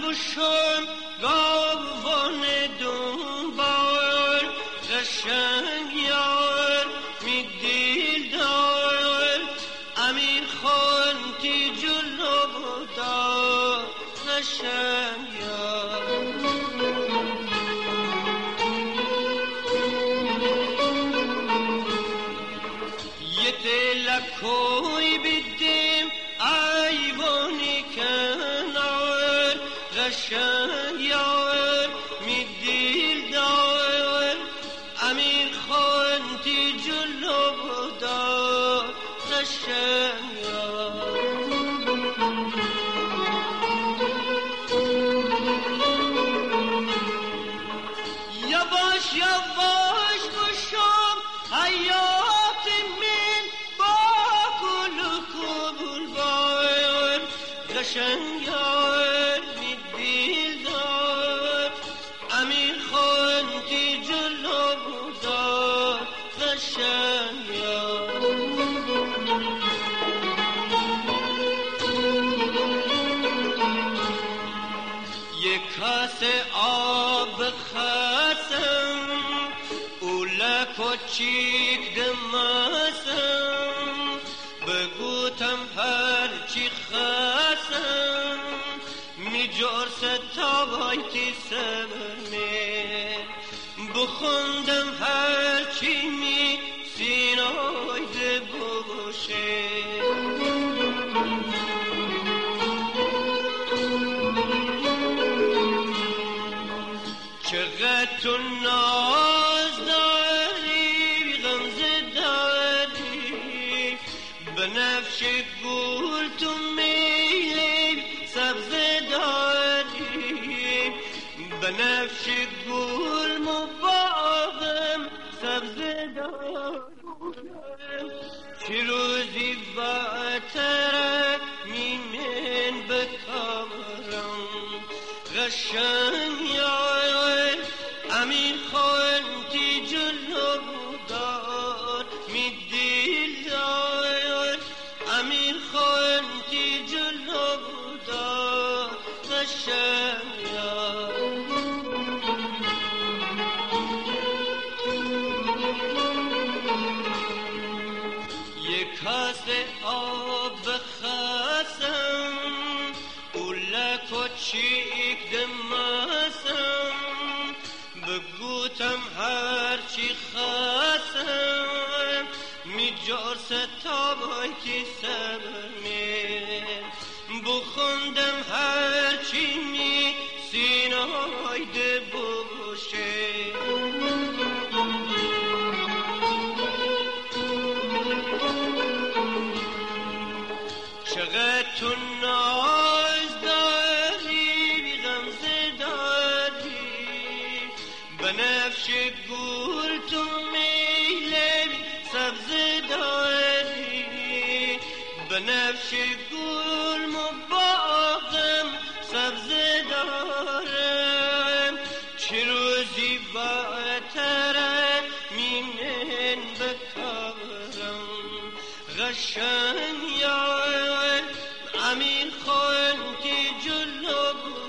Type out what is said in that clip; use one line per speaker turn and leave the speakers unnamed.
گوشم گاوان دنبال قشنگ یار می دیل دار امیر خان تی جلو دار قشنگ یار یه دلکوی بیدیم ایوانی کنار قشنگ یار می دیل دار امیر خان تی جلو دار قشنگ یار یواش یواش باشم حیات من با گل و گلبار قشنگ یار می دیل دار امیر خان تی جلو دار قشنگ یار یک کاسه آب خستم اولا کوچیک دمستم بگوتم هرچی خستم می جور ستابایتی سبرمه بخوندم هرچی می سینای دبوشه چقدر تو ناز داری غمزه داری بنفش گل تو میلی سبزه داری بنفش گل مباغم سبزه داری چه روزی واتره میمن بکامرم قشنگ یار امیر خان تی جلو دار می دیل دار امیر خان تی جلو دار قشنگ یار یک کاسه آب خستم اولا کوچیک دمستم بگوتم هرچی خستم می جور ستابایتی سبرمه بخوندم هرچی می سینای دبوشه چقدر تو ناز داری غمزه داری بنفش گل تو میلی سبزه داری بنفش گل مباغم سبزه دارم چه روزی واتره میمن بکارم قشنگ یار امیر خان تی جلو